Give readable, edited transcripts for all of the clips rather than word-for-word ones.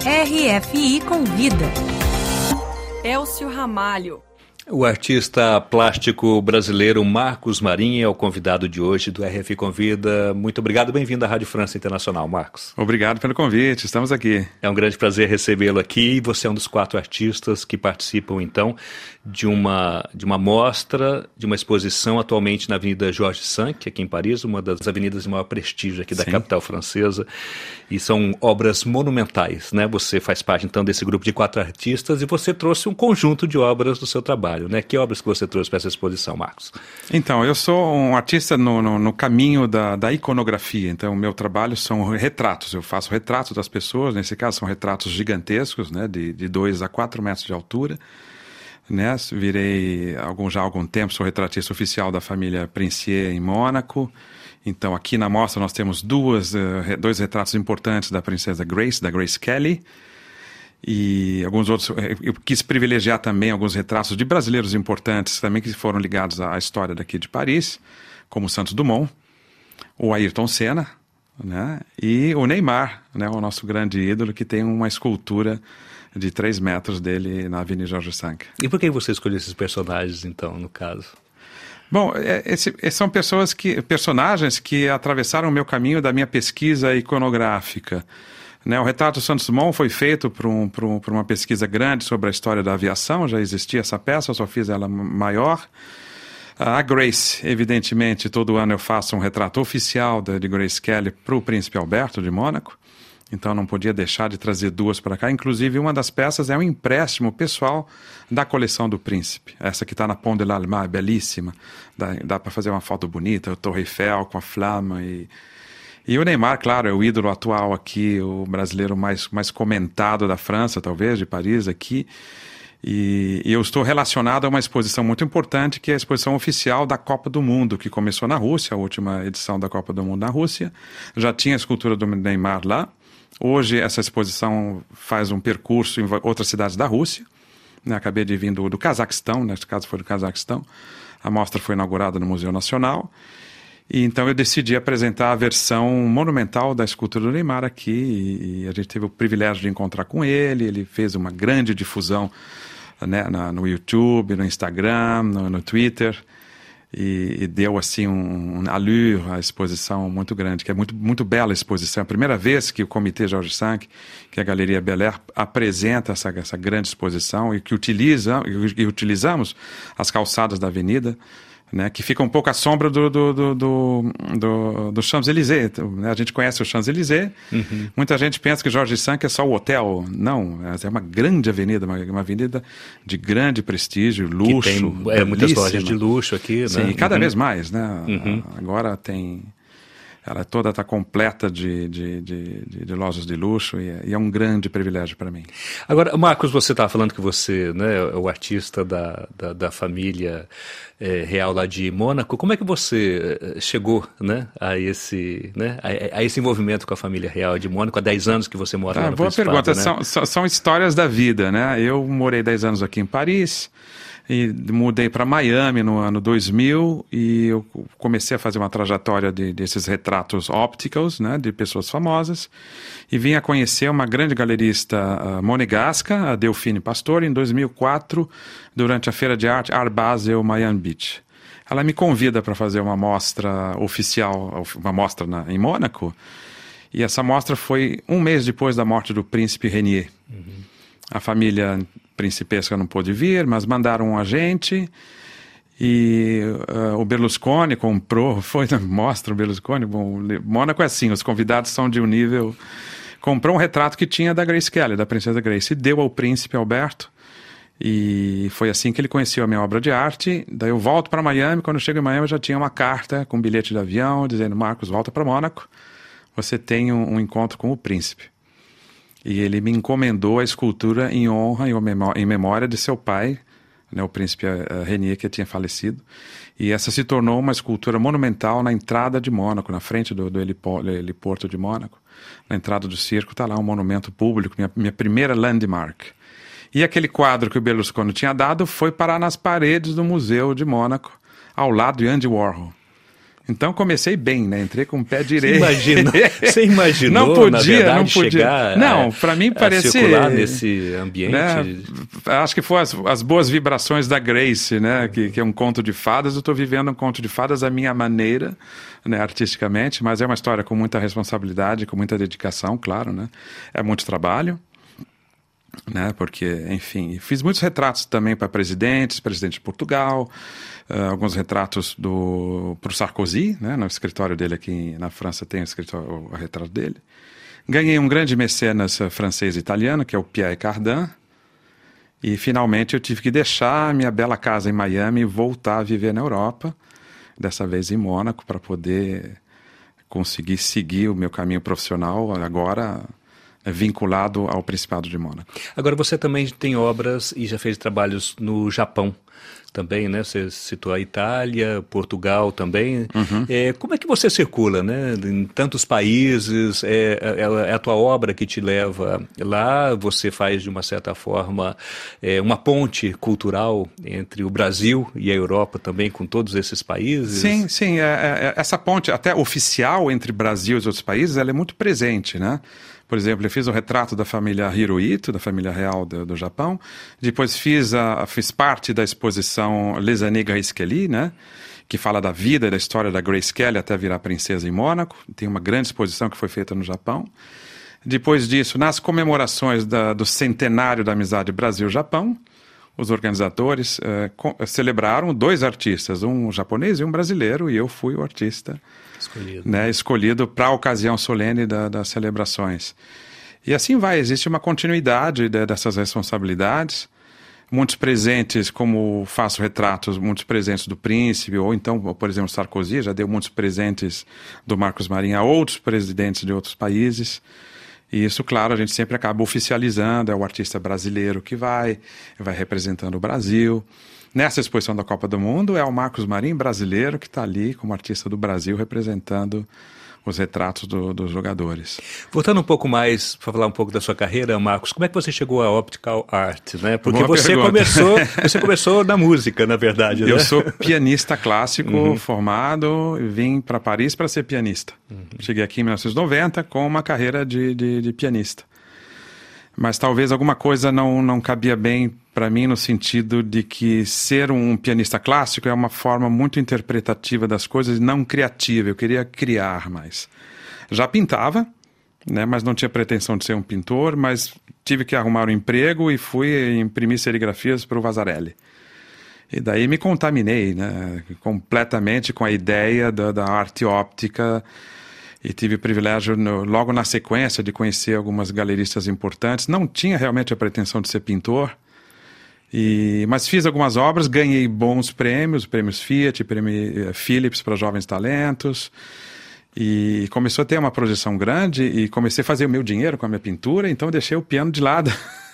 RFI Convida. Elcio Ramalho. O artista plástico brasileiro Marcos Marinho é o convidado de hoje do RFI Convida. Muito obrigado, bem-vindo à Rádio França Internacional, Marcos. Obrigado pelo convite, estamos aqui. É um grande prazer recebê-lo aqui. Você é um dos 4 artistas que participam, então, de uma mostra, de uma exposição atualmente na Avenida Georges V, aqui em Paris, uma das avenidas de maior prestígio aqui da capital francesa. E são obras monumentais, né? Você faz parte, então, desse grupo de 4 artistas e você trouxe um conjunto de obras do seu trabalho. Né? Que obras que você trouxe para essa exposição, Marcos? Então, eu sou um artista no caminho da iconografia. Então, o meu trabalho são retratos. Eu faço retratos das pessoas. Nesse caso, são retratos gigantescos, né? De 2 a 4 metros de altura. Né? Virei, já há algum tempo, sou retratista oficial da família Princier em Mônaco. Então, aqui na mostra nós temos dois retratos importantes da princesa Grace, da Grace Kelly. E alguns outros, eu quis privilegiar também alguns retratos de brasileiros importantes também que foram ligados à história daqui de Paris, como Santos Dumont, o Ayrton Senna, né, e o Neymar, né, o nosso grande ídolo, que tem uma escultura de 3 metros dele na Avenida Georges V. E por que você escolheu esses personagens, então, no caso? Bom, são personagens que atravessaram o meu caminho da minha pesquisa iconográfica. O retrato do Santos Dumont foi feito por uma pesquisa grande sobre a história da aviação, já existia essa peça, eu só fiz ela maior. A Grace, evidentemente, todo ano eu faço um retrato oficial de Grace Kelly para o Príncipe Alberto de Mônaco, então não podia deixar de trazer 2 para cá. Inclusive, uma das peças é um empréstimo pessoal da coleção do Príncipe. Essa que está na Pont de l'Alma, é belíssima, dá para fazer uma foto bonita, o Torre Eiffel com a flama E o Neymar, claro, é o ídolo atual aqui, o brasileiro mais comentado da França, talvez, de Paris aqui. E eu estou relacionado a uma exposição muito importante, que é a exposição oficial da Copa do Mundo, que começou na Rússia, a última edição da Copa do Mundo na Rússia. Já tinha a escultura do Neymar lá. Hoje essa exposição faz um percurso em outras cidades da Rússia. Acabei de vir do Cazaquistão, neste caso foi do Cazaquistão. A mostra foi inaugurada no Museu Nacional. E então eu decidi apresentar a versão monumental da escultura do Neymar aqui, e a gente teve o privilégio de encontrar com ele fez uma grande difusão, né, no YouTube, no Instagram, no Twitter, e deu assim um allure à exposição muito grande, que é muito, muito bela a exposição. É a primeira vez que o Comitê Georges V, que é a Galeria Bel Air, apresenta essa grande exposição e que utilizamos as calçadas da avenida, né, que fica um pouco à sombra do Champs-Élysées. A gente conhece o Champs-Élysées, Muita gente pensa que Georges V é só o hotel. Não, é uma grande avenida, uma avenida de grande prestígio, luxo. Que tem muitas lojas de luxo aqui, né? Sim, e cada vez mais, né? Agora ela toda está completa de lojas de luxo e é um grande privilégio para mim. Agora, Marcos, você estava falando que você, né, é o artista da família real lá de Mônaco. Como é que você chegou, né, a esse envolvimento com a família real de Mônaco? Há 10 anos que você mora lá no Principado. Boa pergunta. Né? São histórias da vida, né? Eu morei 10 anos aqui em Paris e mudei para Miami no ano 2000 e eu comecei a fazer uma trajetória desses retratos ópticos, né, de pessoas famosas, e vim a conhecer uma grande galerista monegasca, a Delphine Pastor, em 2004, durante a Feira de Arte Art Basel Miami Beach. Ela me convida para fazer uma mostra oficial, uma mostra em Mônaco, e essa mostra foi um mês depois da morte do príncipe Renier. A família principesca não pôde vir, mas mandaram um agente e o Berlusconi comprou, foi na mostra o Berlusconi, bom, Mônaco é assim, os convidados são de um nível, comprou um retrato que tinha da Grace Kelly, da princesa Grace, e deu ao príncipe Alberto, e foi assim que ele conheceu a minha obra de arte. Daí eu volto para Miami, quando eu chego em Miami eu já tinha uma carta com um bilhete de avião, dizendo: Marcos, volta para Mônaco, você tem um encontro com o príncipe. E ele me encomendou a escultura em honra e em memória de seu pai, né, o príncipe Renier, que tinha falecido. E essa se tornou uma escultura monumental na entrada de Mônaco, na frente do heliporto de Mônaco. Na entrada do circo está lá um monumento público, minha primeira landmark. E aquele quadro que o Berlusconi tinha dado foi parar nas paredes do Museu de Mônaco, ao lado de Andy Warhol. Então comecei bem, né? Entrei com o pé direito. Você imaginou, não podia, na verdade, não podia. chegar não, para mim parecia circular nesse ambiente? Né? Acho que foi as boas vibrações da Grace, né? Que é um conto de fadas. Eu estou vivendo um conto de fadas à minha maneira, né? Artisticamente, mas é uma história com muita responsabilidade, com muita dedicação, claro, né? É muito trabalho. Né, porque, enfim, fiz muitos retratos também para presidente de Portugal, alguns retratos para o Sarkozy, né, no escritório dele aqui na França tem o retrato dele. Ganhei um grande mecenas francês e italiano, que é o Pierre Cardin, e finalmente eu tive que deixar a minha bela casa em Miami e voltar a viver na Europa, dessa vez em Mônaco, para poder conseguir seguir o meu caminho profissional agora vinculado ao Principado de Mônaco. Agora você também tem obras e já fez trabalhos no Japão também, né? Você citou a Itália, Portugal também. Uhum. Como é que você circula, né? Em tantos países, é a tua obra que te leva lá, você faz de uma certa forma uma ponte cultural entre o Brasil e a Europa também, com todos esses países? Sim, essa ponte até oficial entre Brasil e os outros países, ela é muito presente, né? Por exemplo, eu fiz o retrato da família Hirohito, da família real do Japão. Depois fiz parte da exposição Les Années Grace Kelly, né? Que fala da vida e da história da Grace Kelly até virar princesa em Mônaco. Tem uma grande exposição que foi feita no Japão. Depois disso, nas comemorações do centenário da amizade Brasil-Japão, os organizadores celebraram 2 artistas, um japonês e um brasileiro, e eu fui o artista escolhido para a ocasião solene das celebrações. E assim vai, existe uma continuidade dessas responsabilidades, muitos presentes, como faço retratos, muitos presentes do príncipe, ou então, por exemplo, Sarkozy já deu muitos presentes do Marcos Marinho a outros presidentes de outros países. E isso, claro, a gente sempre acaba oficializando, é o artista brasileiro que vai representando o Brasil. Nessa exposição da Copa do Mundo, é o Marcos Marinho, brasileiro, que está ali como artista do Brasil, representando os retratos dos jogadores. Voltando um pouco mais, para falar um pouco da sua carreira, Marcos, como é que você chegou à Optical Art, né? Porque você começou na música, na verdade, né? Eu sou pianista clássico, formado, e vim para Paris para ser pianista. Cheguei aqui em 1990 com uma carreira de pianista. Mas talvez alguma coisa não cabia bem para mim no sentido de que ser um pianista clássico é uma forma muito interpretativa das coisas e não criativa. Eu queria criar mais. Já pintava, né, mas não tinha pretensão de ser um pintor, mas tive que arrumar um emprego e fui imprimir serigrafias para o Vasarely. E daí me contaminei, né, completamente com a ideia da arte óptica. E tive o privilégio, logo na sequência, de conhecer algumas galeristas importantes. Não tinha realmente a pretensão de ser pintor, mas fiz algumas obras, ganhei bons prêmios Fiat, prêmio Philips para jovens talentos. E começou a ter uma projeção grande e comecei a fazer o meu dinheiro com a minha pintura, então deixei o piano de lado.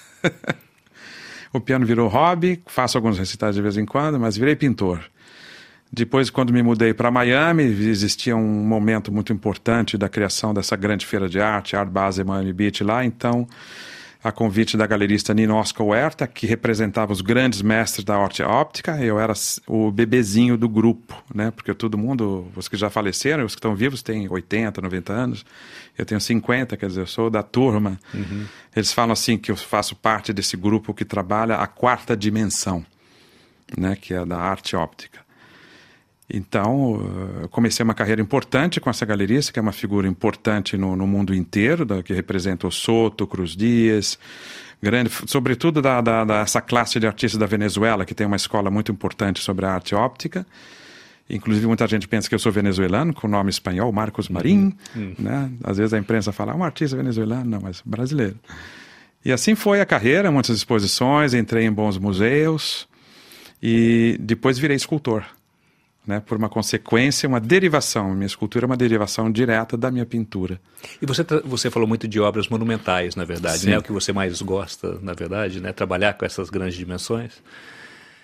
O piano virou hobby, faço alguns recitais de vez em quando, mas virei pintor. Depois, quando me mudei para Miami, existia um momento muito importante da criação dessa grande feira de arte, Art Basel Miami Beach lá, então, a convite da galerista Nino Oscar Huerta, que representava os grandes mestres da arte óptica, eu era o bebezinho do grupo, né? Porque todo mundo, os que já faleceram, os que estão vivos têm 80, 90 anos, eu tenho 50, quer dizer, eu sou da turma. Eles falam assim que eu faço parte desse grupo que trabalha a 4ª dimensão, né? Que é da arte óptica. Então, eu comecei uma carreira importante com essa galerista, que é uma figura importante no mundo inteiro, que representa o Soto, Cruz Dias, sobretudo dessa classe de artistas da Venezuela, que tem uma escola muito importante sobre a arte óptica. Inclusive, muita gente pensa que eu sou venezuelano, com o nome espanhol, Marcos Marín. Né? Às vezes a imprensa fala, um artista venezuelano, não, mas brasileiro. E assim foi a carreira, muitas exposições, entrei em bons museus e depois virei escultor. Né, por uma consequência, uma derivação. Minha escultura é uma derivação direta da minha pintura. E você falou muito de obras monumentais, na verdade, né? É o que você mais gosta, na verdade, né? Trabalhar com essas grandes dimensões?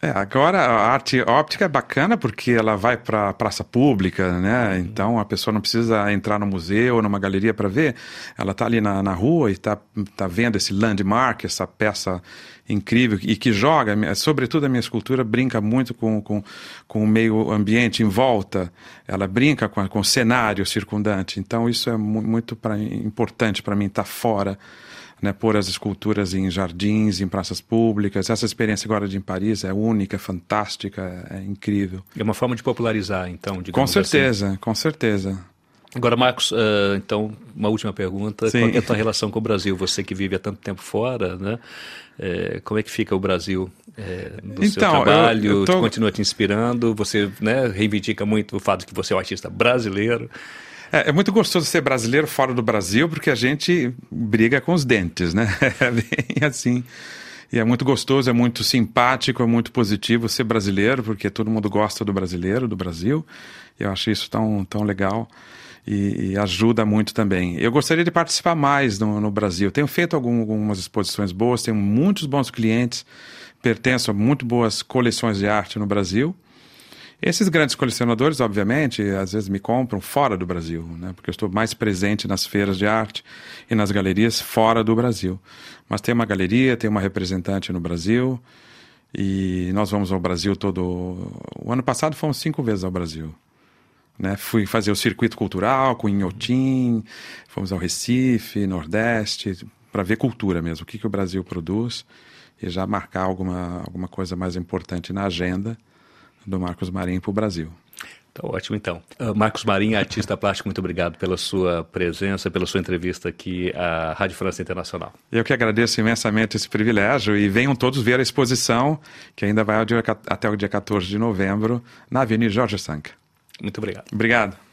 Agora a arte óptica é bacana porque ela vai para a praça pública, né? Então a pessoa não precisa entrar no museu ou numa galeria para ver. Ela está ali na rua e está vendo esse landmark, essa peça incrível e que joga, sobretudo a minha escultura brinca muito com o meio ambiente em volta. Ela brinca com o cenário circundante. Então isso é muito importante para mim estar fora. Né, pôr as esculturas em jardins, em praças públicas. Essa experiência agora de em Paris é única, fantástica, é incrível. É uma forma de popularizar, então, digamos com certeza, assim. Com certeza. Agora, Marcos, então, uma última pergunta. Sim. Qual é a tua relação com o Brasil? Você que vive há tanto tempo fora, né? Como é que fica o Brasil no seu trabalho? Continua te inspirando? Você, né, reivindica muito o fato de que você é um artista brasileiro. É muito gostoso ser brasileiro fora do Brasil, porque a gente briga com os dentes, né? É bem assim. E é muito gostoso, é muito simpático, é muito positivo ser brasileiro, porque todo mundo gosta do brasileiro, do Brasil. E eu acho isso tão legal e ajuda muito também. Eu gostaria de participar mais no Brasil. Tenho feito algumas exposições boas, tenho muitos bons clientes, pertenço a muito boas coleções de arte no Brasil. Esses grandes colecionadores, obviamente, às vezes me compram fora do Brasil, né? Porque eu estou mais presente nas feiras de arte e nas galerias fora do Brasil. Mas tem uma galeria, tem uma representante no Brasil e nós vamos ao Brasil todo... O ano passado fomos 5 vezes ao Brasil. Né? Fui fazer o circuito cultural com Inhotim, fomos ao Recife, Nordeste, para ver cultura mesmo, o que o Brasil produz e já marcar alguma coisa mais importante na agenda do Marcos Marinho para o Brasil. Tá ótimo, então. Marcos Marinho, artista plástico, muito obrigado pela sua presença, pela sua entrevista aqui à Rádio França Internacional. Eu que agradeço imensamente esse privilégio e venham todos ver a exposição que ainda vai até o dia 14 de novembro na Avenida Georges V. Muito obrigado. Obrigado.